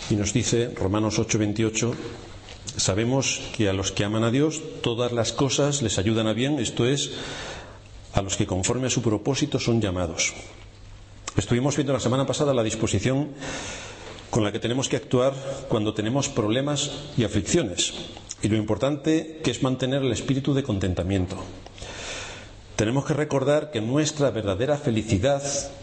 y nos dice, Romanos 8:28, sabemos que a los que aman a Dios todas las cosas les ayudan a bien, esto es, a los que conforme a su propósito son llamados. Estuvimos viendo la semana pasada la disposición con la que tenemos que actuar cuando tenemos problemas y aflicciones, y lo importante que es mantener el espíritu de contentamiento. Tenemos que recordar que nuestra verdadera felicidad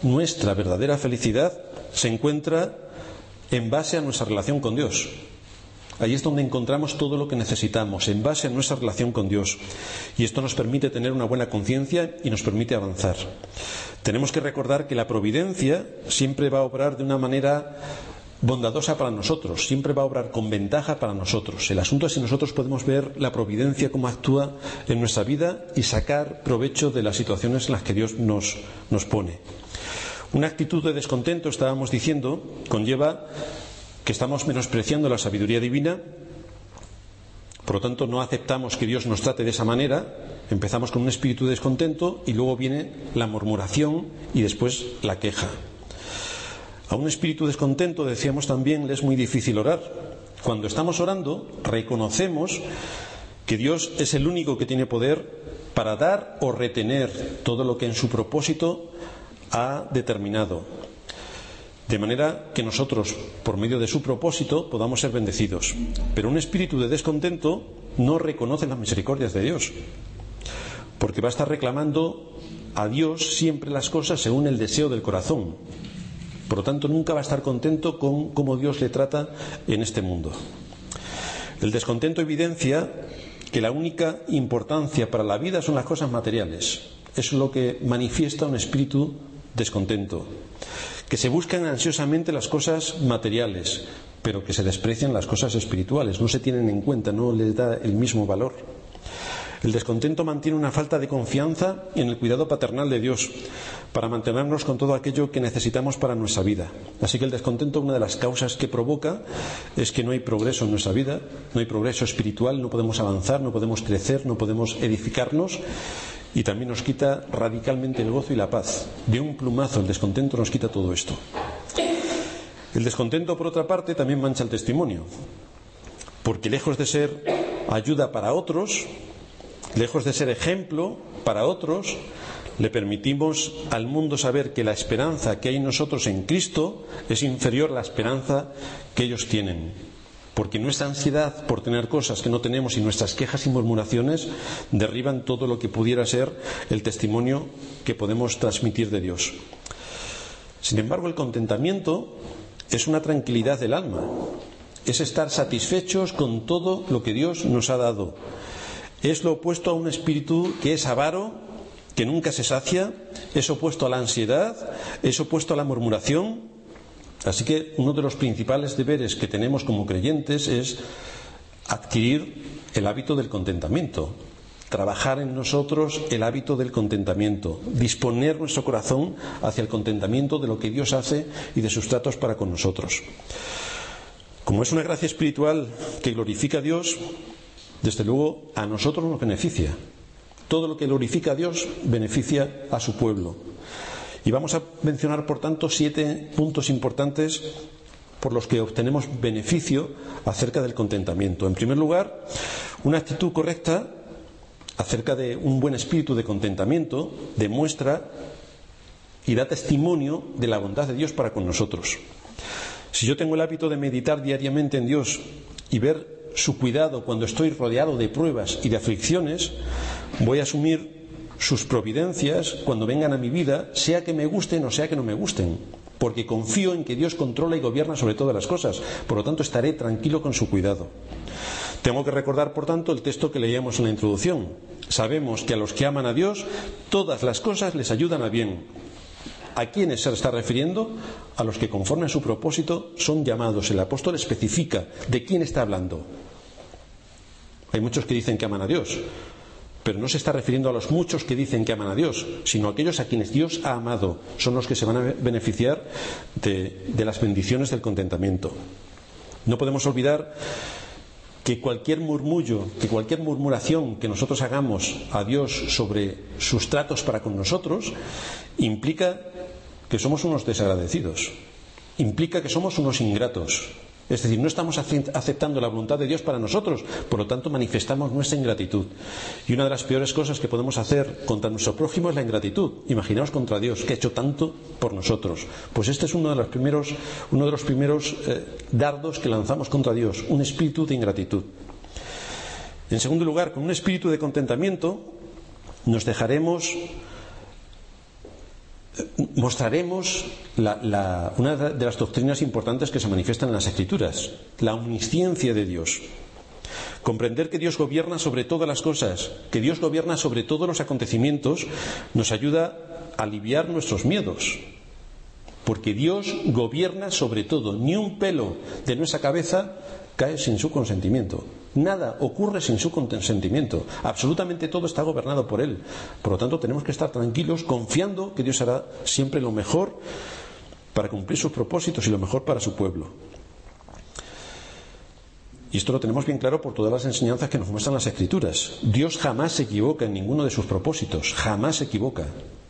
se encuentra en base a nuestra relación con Dios. Ahí es donde encontramos todo lo que necesitamos, en base a nuestra relación con Dios. Y esto nos permite tener una buena conciencia y nos permite avanzar. Tenemos que recordar que la providencia siempre va a obrar de una manera bondadosa para nosotros, siempre va a obrar con ventaja para nosotros. El asunto es si nosotros podemos ver la providencia cómo actúa en nuestra vida y sacar provecho de las situaciones en las que Dios nos pone. Una actitud de descontento, estábamos diciendo, conlleva que estamos menospreciando la sabiduría divina, por lo tanto no aceptamos que Dios nos trate de esa manera, empezamos con un espíritu de descontento y luego viene la murmuración y después la queja. A un espíritu descontento, decíamos también, le es muy difícil orar. Cuando estamos orando, reconocemos que Dios es el único que tiene poder para dar o retener todo lo que en su propósito ha determinado. De manera que nosotros, por medio de su propósito, podamos ser bendecidos. Pero un espíritu de descontento no reconoce las misericordias de Dios, porque va a estar reclamando a Dios siempre las cosas según el deseo del corazón. Por lo tanto, nunca va a estar contento con cómo Dios le trata en este mundo. El descontento evidencia que la única importancia para la vida son las cosas materiales. Eso es lo que manifiesta un espíritu descontento. Que se buscan ansiosamente las cosas materiales, pero que se desprecian las cosas espirituales. No se tienen en cuenta, no les da el mismo valor. El descontento mantiene una falta de confianza en el cuidado paternal de Dios para mantenernos con todo aquello que necesitamos para nuestra vida. Así que el descontento, una de las causas que provoca, es que no hay progreso en nuestra vida, no hay progreso espiritual, no podemos avanzar, no podemos crecer, no podemos edificarnos, y también nos quita radicalmente el gozo y la paz. De un plumazo el descontento nos quita todo esto. El descontento, por otra parte, también mancha el testimonio, porque lejos de ser ayuda para otros, lejos de ser ejemplo para otros, le permitimos al mundo saber que la esperanza que hay en nosotros en Cristo es inferior a la esperanza que ellos tienen. Porque nuestra ansiedad por tener cosas que no tenemos y nuestras quejas y murmuraciones derriban todo lo que pudiera ser el testimonio que podemos transmitir de Dios. Sin embargo, el contentamiento es una tranquilidad del alma, es estar satisfechos con todo lo que Dios nos ha dado. Es lo opuesto a un espíritu que es avaro, que nunca se sacia, es opuesto a la ansiedad, es opuesto a la murmuración. Así que uno de los principales deberes que tenemos como creyentes es adquirir el hábito del contentamiento, trabajar en nosotros el hábito del contentamiento, disponer nuestro corazón hacia el contentamiento de lo que Dios hace y de sus tratos para con nosotros. Como es una gracia espiritual que glorifica a Dios, desde luego a nosotros nos beneficia. Todo lo que glorifica a Dios beneficia a su pueblo. Y vamos a mencionar, por tanto, 7 puntos importantes por los que obtenemos beneficio acerca del contentamiento. En primer lugar, una actitud correcta acerca de un buen espíritu de contentamiento demuestra y da testimonio de la bondad de Dios para con nosotros. Si yo tengo el hábito de meditar diariamente en Dios y ver su cuidado cuando estoy rodeado de pruebas y de aflicciones, voy a asumir sus providencias cuando vengan a mi vida, sea que me gusten o sea que no me gusten, porque confío en que Dios controla y gobierna sobre todas las cosas. Por lo tanto, estaré tranquilo con su cuidado. Tengo que recordar, por tanto, el texto que leíamos en la introducción. Sabemos que a los que aman a Dios todas las cosas les ayudan a bien. ¿A quiénes se está refiriendo? A los que conforme a su propósito son llamados. El apóstol especifica de quién está hablando. Hay muchos que dicen que aman a Dios, pero no se está refiriendo a los muchos que dicen que aman a Dios, sino a aquellos a quienes Dios ha amado. Son los que se van a beneficiar de las bendiciones del contentamiento. No podemos olvidar que cualquier murmullo, que cualquier murmuración que nosotros hagamos a Dios sobre sus tratos para con nosotros, implica que somos unos desagradecidos, implica que somos unos ingratos. Es decir, no estamos aceptando la voluntad de Dios para nosotros, por lo tanto manifestamos nuestra ingratitud. Y una de las peores cosas que podemos hacer contra nuestro prójimo es la ingratitud. Imaginaos contra Dios, que ha hecho tanto por nosotros. Pues este es uno de los primeros dardos que lanzamos contra Dios, un espíritu de ingratitud. En segundo lugar, con un espíritu de contentamiento mostraremos una de las doctrinas importantes que se manifiestan en las Escrituras, la omnisciencia de Dios. Comprender que Dios gobierna sobre todas las cosas, que Dios gobierna sobre todos los acontecimientos, nos ayuda a aliviar nuestros miedos. Porque Dios gobierna sobre todo. Ni un pelo de nuestra cabeza cae sin su consentimiento. Nada ocurre sin su consentimiento. Absolutamente todo está gobernado por Él. Por lo tanto, tenemos que estar tranquilos, confiando que Dios hará siempre lo mejor para cumplir sus propósitos y lo mejor para su pueblo. Y esto lo tenemos bien claro por todas las enseñanzas que nos muestran las Escrituras. Dios jamás se equivoca en ninguno de sus propósitos. Jamás se equivoca.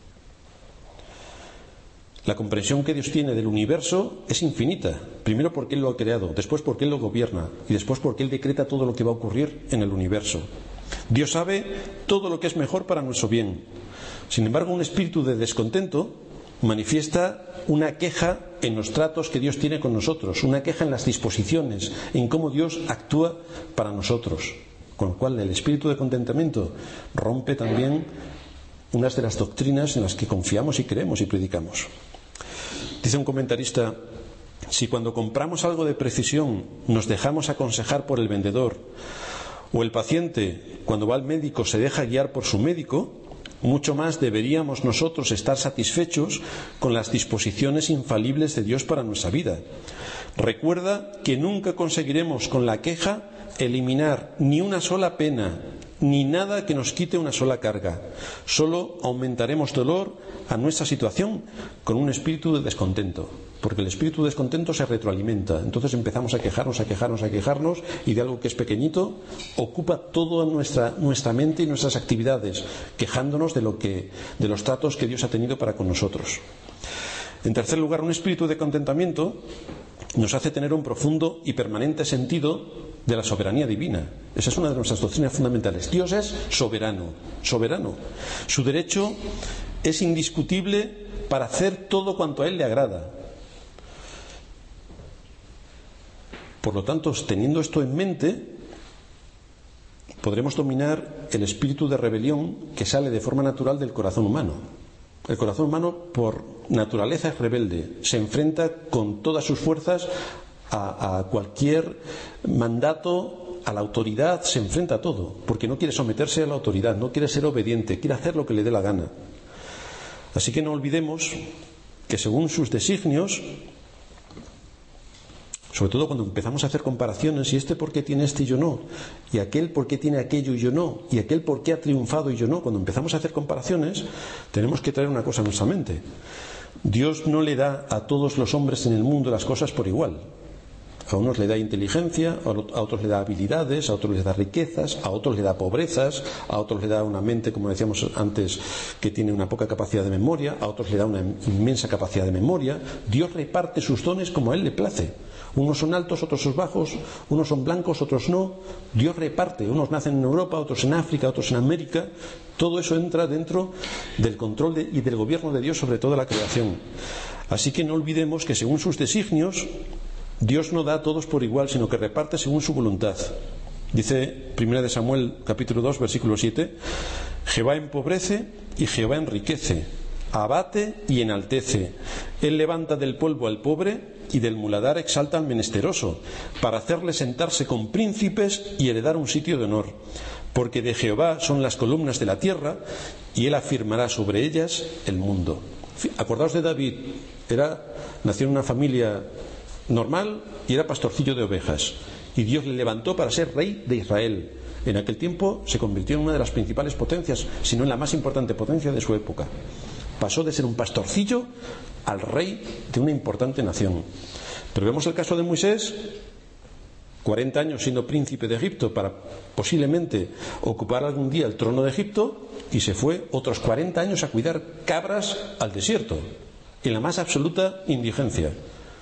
La comprensión que Dios tiene del universo es infinita. Primero porque Él lo ha creado, después porque Él lo gobierna y después porque Él decreta todo lo que va a ocurrir en el universo. Dios sabe todo lo que es mejor para nuestro bien. Sin embargo, un espíritu de descontento manifiesta una queja en los tratos que Dios tiene con nosotros, una queja en las disposiciones, en cómo Dios actúa para nosotros. Con lo cual el espíritu de contentamiento rompe también unas de las doctrinas en las que confiamos y creemos y predicamos. Dice un comentarista: si cuando compramos algo de precisión nos dejamos aconsejar por el vendedor, o el paciente cuando va al médico se deja guiar por su médico, mucho más deberíamos nosotros estar satisfechos con las disposiciones infalibles de Dios para nuestra vida. Recuerda que nunca conseguiremos con la queja eliminar ni una sola pena, ni nada que nos quite una sola carga. Solo aumentaremos dolor a nuestra situación con un espíritu de descontento, porque el espíritu de descontento se retroalimenta. Entonces empezamos a quejarnos, y de algo que es pequeñito ocupa toda nuestra mente y nuestras actividades, quejándonos de los tratos que Dios ha tenido para con nosotros. En tercer lugar, un espíritu de contentamiento nos hace tener un profundo y permanente sentido de la soberanía divina. Esa es una de nuestras doctrinas fundamentales. Dios es soberano. Su derecho es indiscutible para hacer todo cuanto a Él le agrada. Por lo tanto, teniendo esto en mente, podremos dominar el espíritu de rebelión que sale de forma natural del corazón humano. El corazón humano, por naturaleza, es rebelde. Se enfrenta con todas sus fuerzas a cualquier mandato, a la autoridad, se enfrenta a todo, porque no quiere someterse a la autoridad, no quiere ser obediente, quiere hacer lo que le dé la gana. Así que no olvidemos que según sus designios, sobre todo cuando empezamos a hacer comparaciones, y este por qué tiene este y yo no, y aquel por qué tiene aquello y yo no, y aquel por qué ha triunfado y yo no, cuando empezamos a hacer comparaciones, tenemos que traer una cosa a nuestra mente. Dios no le da a todos los hombres en el mundo las cosas por igual. A unos le da inteligencia, a otros le da habilidades, a otros les da riquezas, a otros le da pobrezas, a otros le da una mente, como decíamos antes, que tiene una poca capacidad de memoria, a otros le da una inmensa capacidad de memoria. Dios reparte sus dones como a Él le place. Unos son altos, otros son bajos, unos son blancos, otros no. Dios reparte, unos nacen en Europa, otros en África, otros en América. Todo eso entra dentro del control y del gobierno de Dios sobre toda la creación. Así que no olvidemos que según sus designios, Dios no da a todos por igual, sino que reparte según su voluntad. Dice 1 Samuel capítulo 2 versículo 7: Jehová empobrece y Jehová enriquece, abate y enaltece. Él levanta del polvo al pobre y del muladar exalta al menesteroso, para hacerle sentarse con príncipes y heredar un sitio de honor. Porque de Jehová son las columnas de la tierra, y Él afirmará sobre ellas el mundo. Acordaos de David, nació en una familia normal y era pastorcillo de ovejas, y Dios le levantó para ser rey de Israel. En aquel tiempo se convirtió en una de las principales potencias, si no en la más importante potencia de su época. Pasó de ser un pastorcillo al rey de una importante nación. Pero vemos el caso de Moisés, 40 años siendo príncipe de Egipto para posiblemente ocupar algún día el trono de Egipto, y se fue otros 40 años a cuidar cabras al desierto, en la más absoluta indigencia.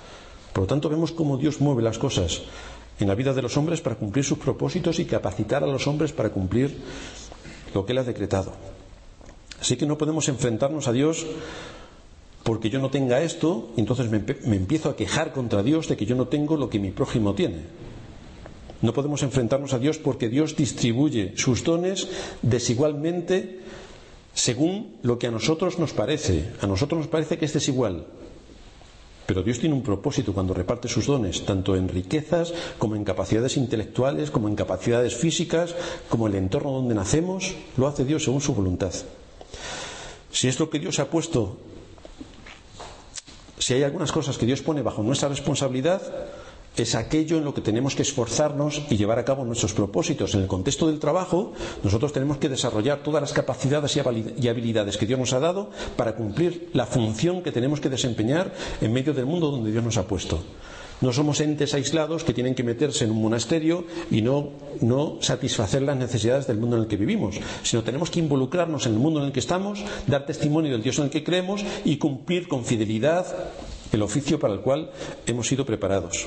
Por lo tanto, vemos cómo Dios mueve las cosas en la vida de los hombres para cumplir sus propósitos y capacitar a los hombres para cumplir lo que Él ha decretado. Así que no podemos enfrentarnos a Dios porque yo no tenga esto, y entonces me empiezo a quejar contra Dios de que yo no tengo lo que mi prójimo tiene. No podemos enfrentarnos a Dios porque Dios distribuye sus dones desigualmente según lo que a nosotros nos parece. A nosotros nos parece que es desigual. Pero Dios tiene un propósito cuando reparte sus dones, tanto en riquezas, como en capacidades intelectuales, como en capacidades físicas, como en el entorno donde nacemos. Lo hace Dios según su voluntad. Si es lo que Dios ha puesto, si hay algunas cosas que Dios pone bajo nuestra responsabilidad, es aquello en lo que tenemos que esforzarnos y llevar a cabo nuestros propósitos. En el contexto del trabajo, nosotros tenemos que desarrollar todas las capacidades y habilidades que Dios nos ha dado para cumplir la función que tenemos que desempeñar en medio del mundo donde Dios nos ha puesto. No somos entes aislados que tienen que meterse en un monasterio y no satisfacer las necesidades del mundo en el que vivimos, sino tenemos que involucrarnos en el mundo en el que estamos, dar testimonio del Dios en el que creemos y cumplir con fidelidad el oficio para el cual hemos sido preparados.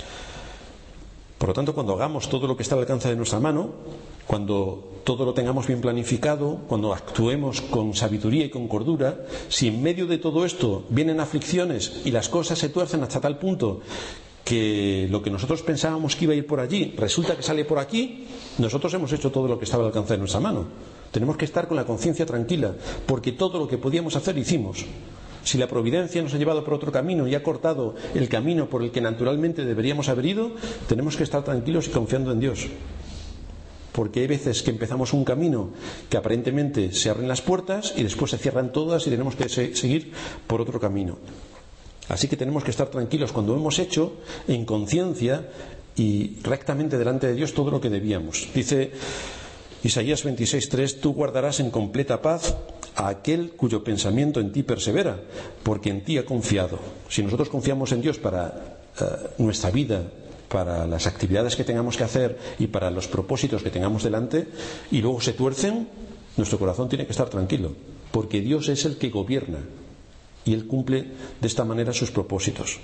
Por lo tanto, cuando hagamos todo lo que está al alcance de nuestra mano, cuando todo lo tengamos bien planificado, cuando actuemos con sabiduría y con cordura, si en medio de todo esto vienen aflicciones y las cosas se tuercen hasta tal punto que lo que nosotros pensábamos que iba a ir por allí resulta que sale por aquí, nosotros hemos hecho todo lo que estaba al alcance de nuestra mano. Tenemos que estar con la conciencia tranquila, porque todo lo que podíamos hacer hicimos. Si la providencia nos ha llevado por otro camino y ha cortado el camino por el que naturalmente deberíamos haber ido, tenemos que estar tranquilos y confiando en Dios. Porque hay veces que empezamos un camino que aparentemente se abren las puertas y después se cierran todas y tenemos que seguir por otro camino. Así que tenemos que estar tranquilos cuando hemos hecho en conciencia y rectamente delante de Dios todo lo que debíamos. Dice Isaías 26:3: tú guardarás en completa paz a aquel cuyo pensamiento en ti persevera, porque en ti ha confiado. Si nosotros confiamos en Dios para nuestra vida, para las actividades que tengamos que hacer y para los propósitos que tengamos delante, y luego se tuercen, nuestro corazón tiene que estar tranquilo, porque Dios es el que gobierna y Él cumple de esta manera sus propósitos.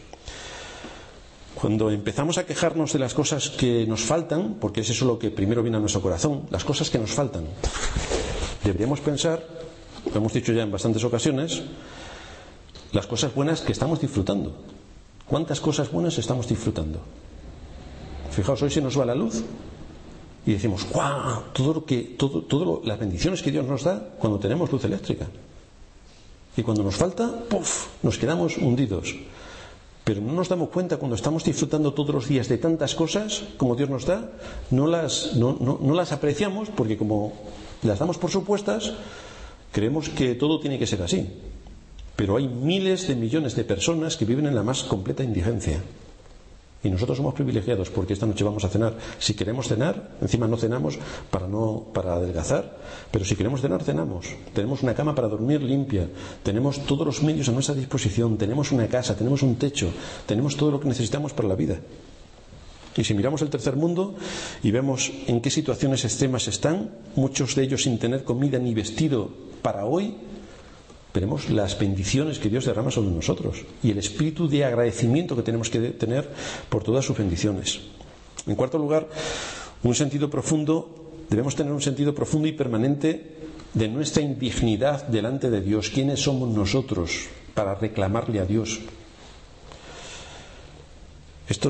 Cuando empezamos a quejarnos de las cosas que nos faltan, porque es eso lo que primero viene a nuestro corazón, las cosas que nos faltan, deberíamos pensar, lo hemos dicho ya en bastantes ocasiones, las cosas buenas que estamos disfrutando. ¿Cuántas cosas buenas estamos disfrutando? Fijaos, hoy se nos va la luz y decimos, ¡guau! Las bendiciones que Dios nos da cuando tenemos luz eléctrica. Y cuando nos falta, ¡puf!, nos quedamos hundidos. Pero no nos damos cuenta cuando estamos disfrutando todos los días de tantas cosas como Dios nos da, no las apreciamos porque como las damos por supuestas, creemos que todo tiene que ser así. Pero hay miles de millones de personas que viven en la más completa indigencia. Y nosotros somos privilegiados porque esta noche vamos a cenar. Si queremos cenar, encima no cenamos para adelgazar, pero si queremos cenar, cenamos. Tenemos una cama para dormir limpia, tenemos todos los medios a nuestra disposición, tenemos una casa, tenemos un techo, tenemos todo lo que necesitamos para la vida. Y si miramos el tercer mundo y vemos en qué situaciones extremas están, muchos de ellos sin tener comida ni vestido para hoy, veremos las bendiciones que Dios derrama sobre nosotros y el espíritu de agradecimiento que tenemos que tener por todas sus bendiciones. En cuarto lugar, debemos tener un sentido profundo y permanente de nuestra indignidad delante de Dios. ¿Quiénes somos nosotros para reclamarle a Dios? Esto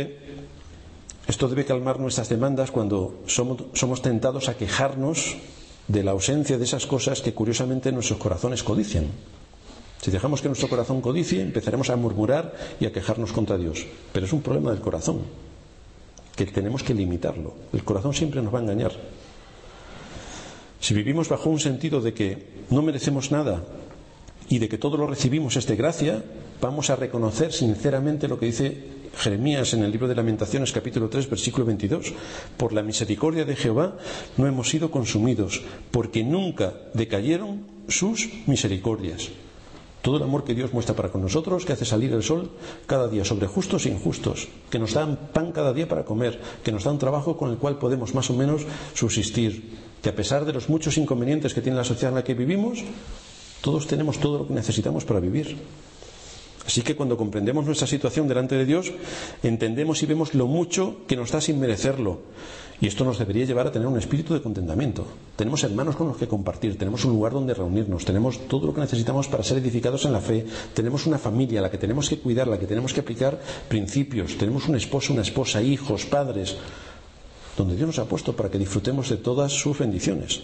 debe calmar nuestras demandas cuando somos tentados a quejarnos de la ausencia de esas cosas que curiosamente nuestros corazones codician. Si dejamos que nuestro corazón codicie, empezaremos a murmurar y a quejarnos contra Dios. Pero es un problema del corazón, que tenemos que limitarlo. El corazón siempre nos va a engañar. Si vivimos bajo un sentido de que no merecemos nada y de que todo lo recibimos es de gracia, vamos a reconocer sinceramente lo que dice Jeremías en el libro de Lamentaciones, capítulo 3, versículo 22. Por la misericordia de Jehová no hemos sido consumidos, porque nunca decayeron sus misericordias. Todo el amor que Dios muestra para con nosotros, que hace salir el sol cada día sobre justos e injustos, que nos dan pan cada día para comer, que nos da un trabajo con el cual podemos más o menos subsistir, que a pesar de los muchos inconvenientes que tiene la sociedad en la que vivimos, todos tenemos todo lo que necesitamos para vivir. Así que cuando comprendemos nuestra situación delante de Dios, entendemos y vemos lo mucho que nos da sin merecerlo. Y esto nos debería llevar a tener un espíritu de contentamiento. Tenemos hermanos con los que compartir, tenemos un lugar donde reunirnos, tenemos todo lo que necesitamos para ser edificados en la fe, tenemos una familia a la que tenemos que cuidar, a la que tenemos que aplicar principios, tenemos un esposo, una esposa, hijos, padres, donde Dios nos ha puesto para que disfrutemos de todas sus bendiciones.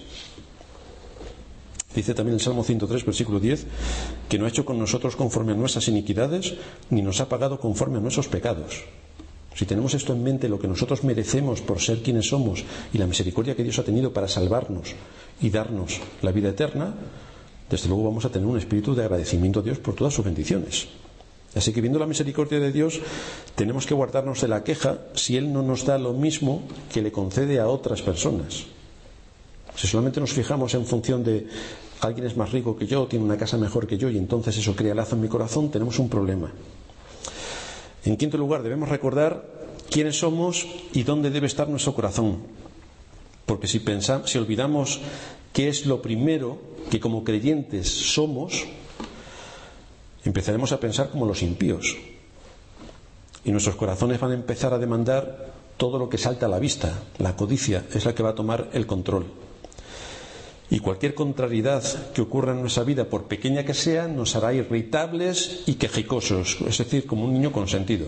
Dice también el Salmo 103, versículo 10, que no ha hecho con nosotros conforme a nuestras iniquidades, ni nos ha pagado conforme a nuestros pecados. Si tenemos esto en mente, lo que nosotros merecemos por ser quienes somos y la misericordia que Dios ha tenido para salvarnos y darnos la vida eterna, desde luego vamos a tener un espíritu de agradecimiento a Dios por todas sus bendiciones. Así que viendo la misericordia de Dios, tenemos que guardarnos de la queja si Él no nos da lo mismo que le concede a otras personas. Si solamente nos fijamos en función de alguien es más rico que yo, tiene una casa mejor que yo, y entonces eso crea lazo en mi corazón, tenemos un problema. En quinto lugar, debemos recordar quiénes somos y dónde debe estar nuestro corazón. Porque si olvidamos qué es lo primero que como creyentes somos, empezaremos a pensar como los impíos. Y nuestros corazones van a empezar a demandar todo lo que salta a la vista. La codicia es la que va a tomar el control. Y cualquier contrariedad que ocurra en nuestra vida, por pequeña que sea, nos hará irritables y quejicosos, es decir, como un niño consentido.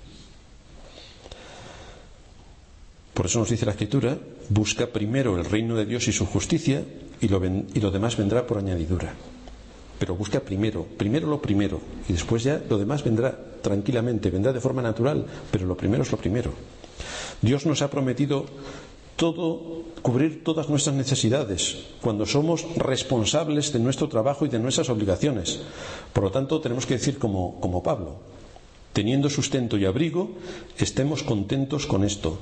Por eso nos dice la Escritura: busca primero el reino de Dios y su justicia, y lo demás vendrá por añadidura. Pero busca primero lo primero, y después ya lo demás vendrá tranquilamente, vendrá de forma natural, pero lo primero es lo primero. Dios nos ha prometido cubrir todas nuestras necesidades cuando somos responsables de nuestro trabajo y de nuestras obligaciones. Por lo tanto, tenemos que decir como Pablo: teniendo sustento y abrigo, estemos contentos con esto.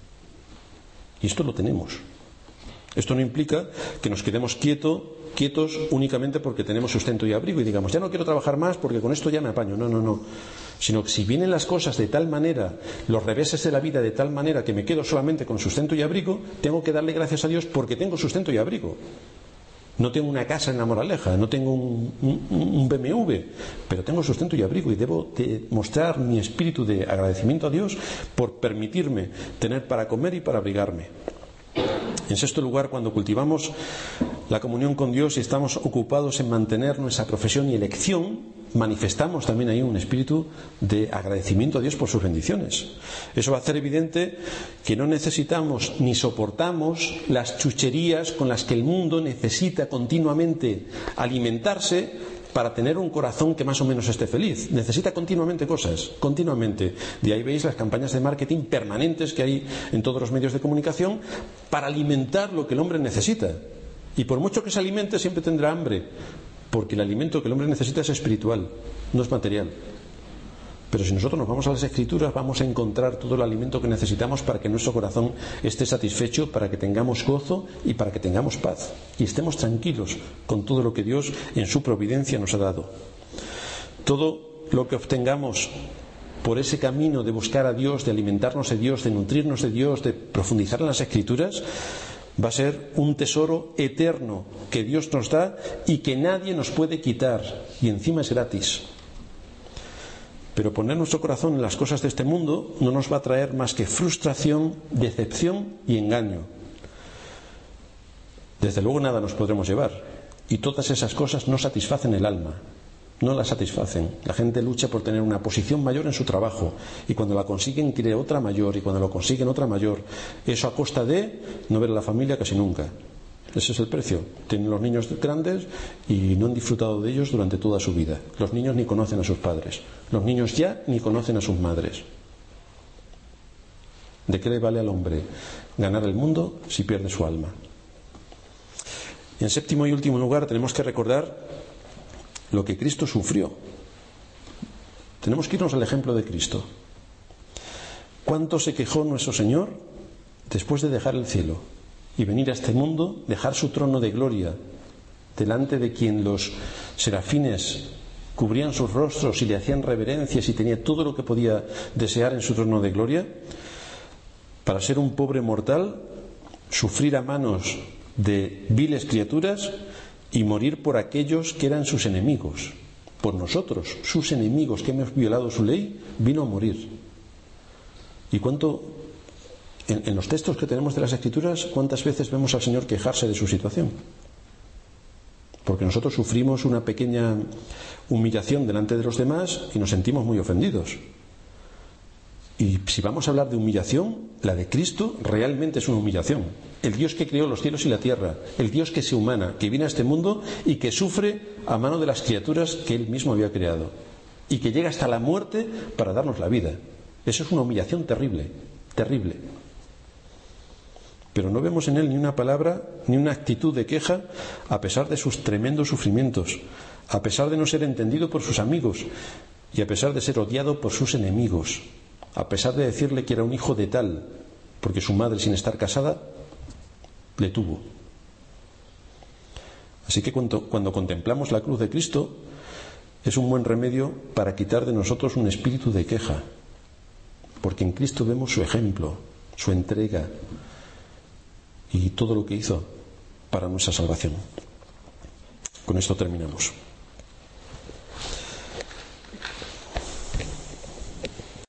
Y esto lo tenemos. Esto no implica que nos quedemos quietos únicamente porque tenemos sustento y abrigo y digamos, ya no quiero trabajar más porque con esto ya me apaño. No. Sino que si vienen las cosas de tal manera, los reveses de la vida de tal manera que me quedo solamente con sustento y abrigo, tengo que darle gracias a Dios porque tengo sustento y abrigo. No tengo una casa en La Moraleja, no tengo un BMW, pero tengo sustento y abrigo, y debo mostrar mi espíritu de agradecimiento a Dios por permitirme tener para comer y para abrigarme. En sexto lugar, cuando cultivamos la comunión con Dios y estamos ocupados en mantener nuestra profesión y elección, manifestamos también ahí un espíritu de agradecimiento a Dios por sus bendiciones. Eso va a hacer evidente que no necesitamos ni soportamos las chucherías con las que el mundo necesita continuamente alimentarse para tener un corazón que más o menos esté feliz. Necesita continuamente cosas, continuamente. De ahí veis las campañas de marketing permanentes que hay en todos los medios de comunicación para alimentar lo que el hombre necesita. Y por mucho que se alimente, siempre tendrá hambre, porque el alimento que el hombre necesita es espiritual, no es material. Pero si nosotros nos vamos a las Escrituras, vamos a encontrar todo el alimento que necesitamos para que nuestro corazón esté satisfecho, para que tengamos gozo y para que tengamos paz y estemos tranquilos con todo lo que Dios en su providencia nos ha dado. Todo lo que obtengamos por ese camino de buscar a Dios, de alimentarnos de Dios, de nutrirnos de Dios, de profundizar en las Escrituras, va a ser un tesoro eterno que Dios nos da y que nadie nos puede quitar, y encima es gratis. Pero poner nuestro corazón en las cosas de este mundo no nos va a traer más que frustración, decepción y engaño. Desde luego nada nos podremos llevar, y todas esas cosas no satisfacen el alma, no la satisfacen. La gente lucha por tener una posición mayor en su trabajo, y cuando la consiguen quiere otra mayor, y cuando lo consiguen otra mayor. Eso a costa de no ver a la familia casi nunca. Ese es el precio. Tienen los niños grandes y no han disfrutado de ellos durante toda su vida. Los niños ni conocen a sus padres. Los niños ya ni conocen a sus madres. ¿De qué le vale al hombre ganar el mundo si pierde su alma? En séptimo y último lugar, tenemos que recordar lo que Cristo sufrió. Tenemos que irnos al ejemplo de Cristo. ¿Cuánto se quejó nuestro Señor después de dejar el cielo y venir a este mundo, dejar su trono de gloria delante de quien los serafines cubrían sus rostros y le hacían reverencias y tenía todo lo que podía desear en su trono de gloria, para ser un pobre mortal, sufrir a manos de viles criaturas y morir por aquellos que eran sus enemigos, por nosotros, sus enemigos que hemos violado su ley, vino a morir. ¿Y cuánto, en los textos que tenemos de las Escrituras, cuántas veces vemos al Señor quejarse de su situación? Porque nosotros sufrimos una pequeña humillación delante de los demás y nos sentimos muy ofendidos. Y si vamos a hablar de humillación, la de Cristo realmente es una humillación. El Dios que creó los cielos y la tierra, el Dios que se humana, que viene a este mundo y que sufre a mano de las criaturas que Él mismo había creado, y que llega hasta la muerte para darnos la vida. Eso es una humillación terrible, terrible. Pero no vemos en Él ni una palabra, ni una actitud de queja, a pesar de sus tremendos sufrimientos, a pesar de no ser entendido por sus amigos y a pesar de ser odiado por sus enemigos, a pesar de decirle que era un hijo de tal, porque su madre, sin estar casada, le tuvo. Así que cuando contemplamos la cruz de Cristo, es un buen remedio para quitar de nosotros un espíritu de queja, porque en Cristo vemos su ejemplo, su entrega y todo lo que hizo para nuestra salvación. Con esto terminamos.